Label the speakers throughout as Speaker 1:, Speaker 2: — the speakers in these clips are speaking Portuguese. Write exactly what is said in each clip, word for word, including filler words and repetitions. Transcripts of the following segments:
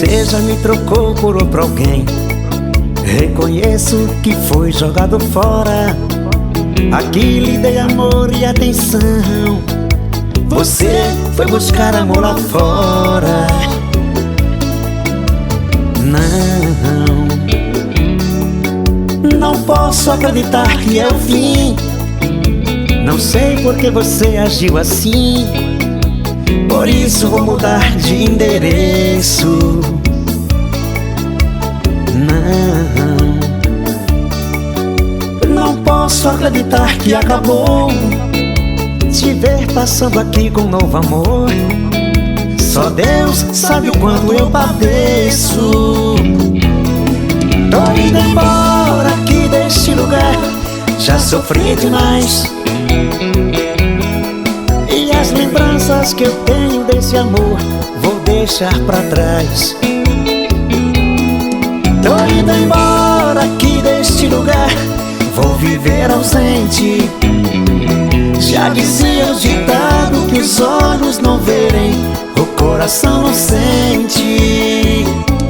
Speaker 1: Você já me trocou por outro alguém. Reconheço que foi jogado fora. Aqui lhe dei amor e atenção. Você foi buscar amor lá fora. Não, não posso acreditar que é o fim. Não sei por que você agiu assim. Por isso vou mudar de endereço. Não, não posso acreditar que acabou. Te ver passando aqui com um novo amor. Só Deus sabe o quanto eu padeço. Tô indo embora aqui deste lugar. Já sofri demais. E as lembranças que eu tenho desse amor vou deixar pra trás. Tô indo embora aqui deste lugar. Vou viver ausente. Já dizia o ditado que os olhos não verem, o coração não sente.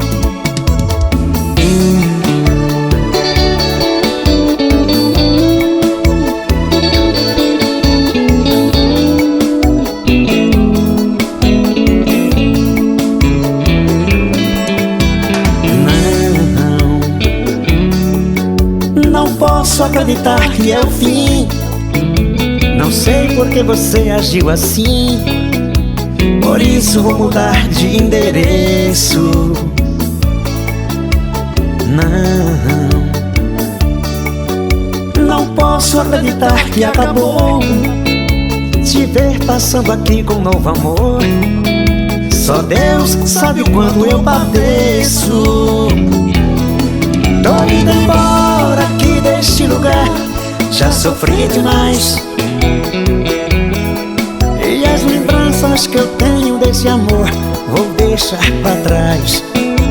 Speaker 1: Não, não posso acreditar que é o fim. Não sei por que você agiu assim. Por isso vou mudar de endereço. Não, não posso acreditar que acabou. Te ver passando aqui com um novo amor. Só Deus sabe o quanto eu padeço. Tô indo embora aqui deste lugar. Já sofri demais. E as lembranças que eu tenho desse amor vou deixar pra trás.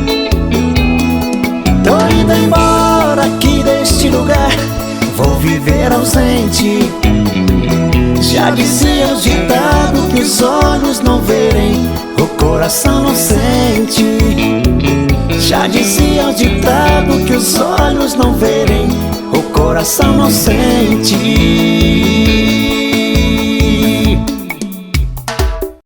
Speaker 1: Tô indo embora aqui deste lugar. Vou viver ausente. Já dizia o ditado que os olhos não verem, o coração não sente. Já dizia o ditado que os olhos não verem, o coração não sente.